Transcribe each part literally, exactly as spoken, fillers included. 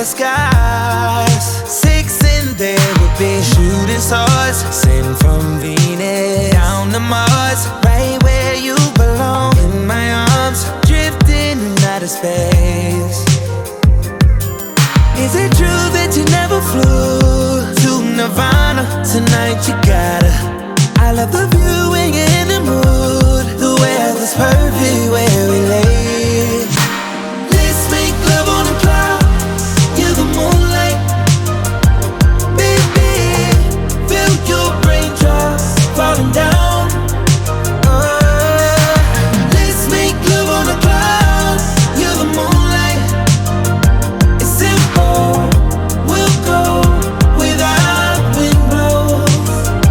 skies. Six and there would be shooting stars sent from Venus down to Mars, right where you belong, in my arms, drifting out of space. Is it true that you never flew to Nirvana? Tonight you gotta. I love the view when you're in the mood. The weather's perfect where we lay. Let's make love on a cloud. You're the moonlight, baby. Feel your raindrops falling down. Oh, let's make love on a cloud. You're the moonlight. It's simple. We'll go without wind blows.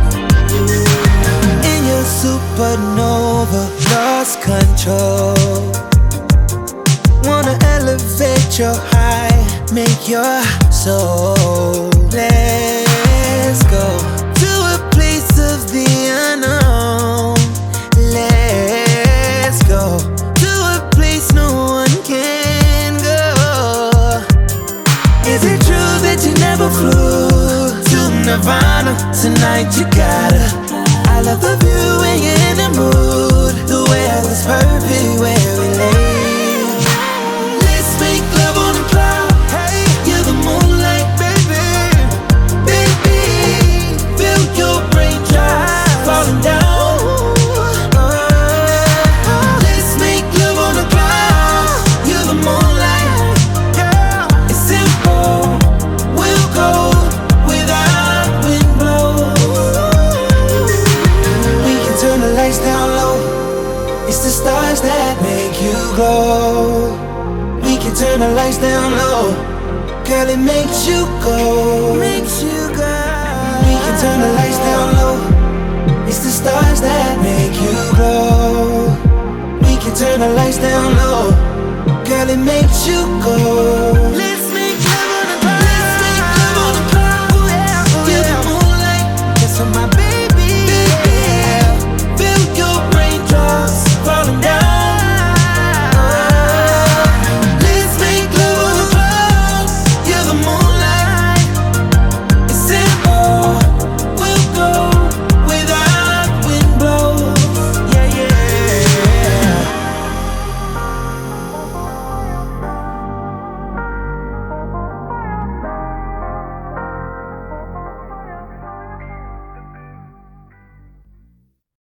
In your supernova, lost control. Wanna elevate your high, make your soul. Let's go to a place of the unknown. Let's go to a place no one can go. Is it true that you never flew to Nirvana? Tonight you gotta. I love the view when you're in the mood. The weather's perfect where we lay. Let's make love on a cloud. Hey, you're the moonlight, baby. Baby, feel your raindrops falling down. Oh, let's make love on a cloud. You're the moonlight. Yeah, it's simple. We'll go without wind blows. We can turn the lights down low. It's the stars that make you glow. We can turn the lights down low. Girl, it makes you go. Makes you go. We can turn the lights down low. It's the stars that make you glow. We can turn the lights down low. Girl, it makes you go.